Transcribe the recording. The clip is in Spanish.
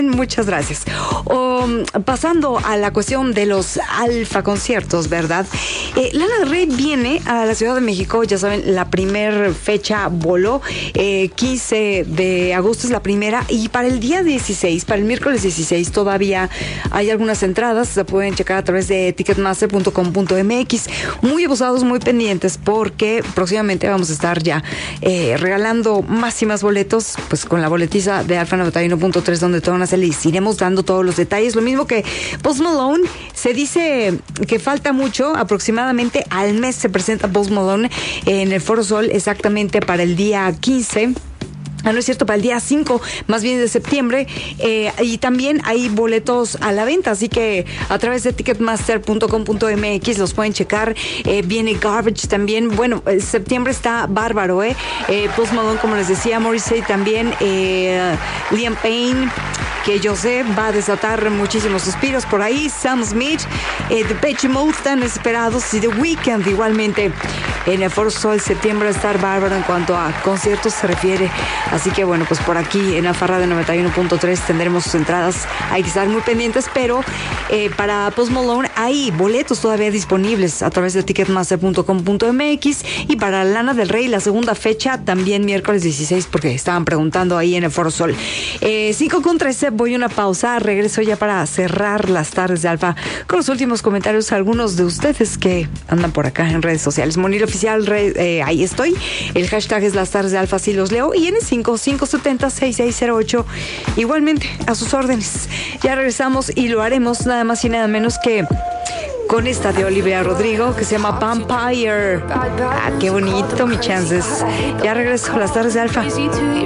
Muchas gracias. Pasando a la cuestión de los Alfa conciertos, ¿verdad? Lana del Rey viene a la Ciudad de México, ya saben, la primer fecha voló, 15 de agosto es la primera, y para el día 16, para el miércoles 16, todavía hay algunas entradas, se pueden checar a través de ticketmaster.com.mx. Muy abusados, muy pendientes, porque próximamente vamos a estar ya regalando más y más boletos, pues con la boletiza de Alfa 91.3, donde te van a salir. Iremos dando todos los detalles. Lo mismo que Post Malone, se dice que falta mucho, aproximadamente al mes se presenta Post Malone en el Foro Sol, exactamente para el día 15. No es cierto, para el día 5, más bien de septiembre, y también hay boletos a la venta, así que a través de ticketmaster.com.mx los pueden checar. Viene Garbage también. Bueno, septiembre está bárbaro, Post Malone, como les decía, Morrissey también, Liam Payne, que yo sé va a desatar muchísimos suspiros por ahí, Sam Smith, Depeche Mode están esperados, y The Weeknd igualmente en el Foro Sol. Septiembre va a estar bárbaro en cuanto a conciertos se refiere. Así que bueno, pues por aquí en Alfa Radio 91.3 tendremos sus entradas. Hay que estar muy pendientes, pero para Post Malone hay boletos todavía disponibles a través de ticketmaster.com.mx, y para Lana del Rey la segunda fecha también miércoles 16, porque estaban preguntando ahí en el Foro Sol. 5:13, voy a una pausa, regreso ya para cerrar las tardes de Alfa con los últimos comentarios, algunos de ustedes que andan por acá en redes sociales. Monil Oficial, ahí estoy, el hashtag es las tardes de Alfa, sí los leo, y en el 570-6608 igualmente a sus órdenes. Ya regresamos y lo haremos nada más y nada menos que con esta de Olivia Rodrigo que se llama Vampire. Qué bonito, mi chances. Ya regreso a las tardes de Alfa.